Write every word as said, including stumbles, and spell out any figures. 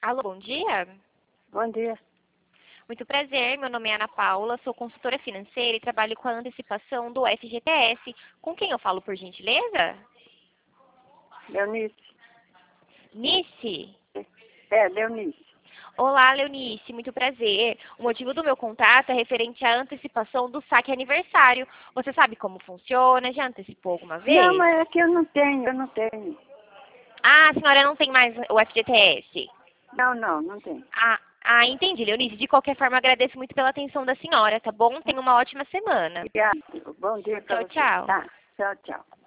Alô, bom dia. Bom dia. Muito prazer, meu nome é Ana Paula, sou consultora financeira e trabalho com a antecipação do F G T S. Com quem eu falo, por gentileza? Leonice. Nice? É, Leonice. Olá, Leonice, muito prazer. O motivo do meu contato é referente à antecipação do saque aniversário. Você sabe como funciona? Já antecipou alguma Não, vez? mas é que eu não tenho, eu não tenho. Ah, a senhora não tem mais o F G T S. Não, não, não tenho. Ah, ah, entendi, Leonice. De qualquer forma, agradeço muito pela atenção da senhora, tá bom? Tenha uma ótima semana. Obrigada. Bom dia para Tchau, você. tchau. Tá, tchau, tchau.